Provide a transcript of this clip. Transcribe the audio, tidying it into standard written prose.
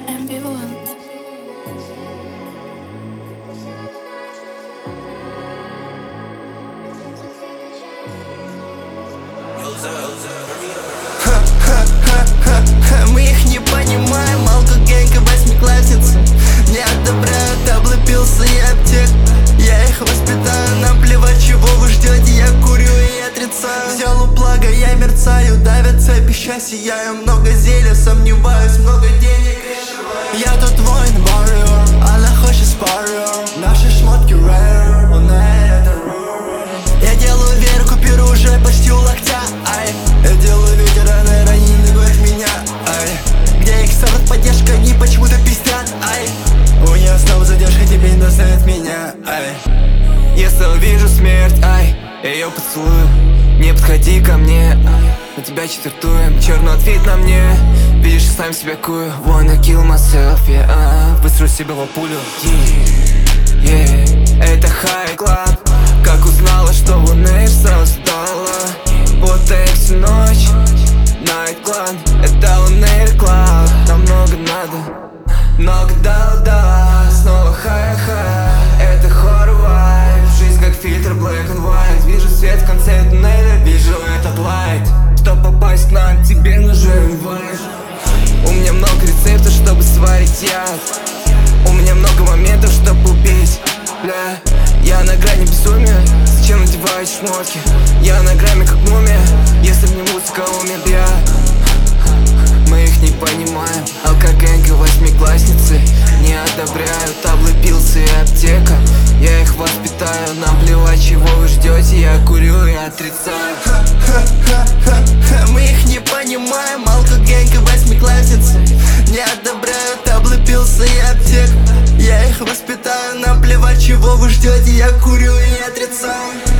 Ambivalent. Мы их не понимаем, алкогенька восьмиклассницы не одобряют облупился и аптек. Я их воспитаю, наплевать, чего вы ждете. Я курю и отрицаю. Взял у блага, я мерцаю, давят цепи, сейчас сияю. Много зелья, сомневаюсь, много денег. Я тут воин, warrior, она хочет sparior. Наши шмотки rare, он это rare. Я делаю веру, купюру уже почти у локтя. Ай, я делаю ветераны, раненый гвоздь меня. Ай, где их совет, поддержка, они почему-то пиздят. Ай, у нее снова задержка, теперь не достанет меня. Ай, если увижу смерть, ай, я ее поцелую. Не подходи ко мне, ай, мы тебя четвертуем. Черный ответ на мне, видишь, я сам себя кую. Wanna kill myself, yeah, выстрою себя в пулю. Это high club. Как узнала, что луны сразу стала. Вот и всю ночь Night Club, это лунный клаб. Нам много надо, много дала. Снова хай-хай, это horror vibe. Жизнь как фильтр black and white. Вижу свет в конце туннеля, вижу этот light. Чтобы попасть к нам, тебе нужен вайб. У меня много рецептов, чтобы сварить яд. У меня много моментов, чтобы убить. Бля, я на грани безумия. Зачем надеваю шмотки? Я на грамме как мумия. Если мне музыка умеет, я. Мы их не понимаем. Алкогенька восьмиклассницы не одобряют облупился и аптека. Я их воспитаю, нам плевать, чего вы ждете. Я курю и отрицаю. Мы их не понимаем. Алкогенька восьмиклассницы не одобряют облупился и аптека. Я их воспитаю, нам плевать, чего вы ждете. Я курю и отрицаю.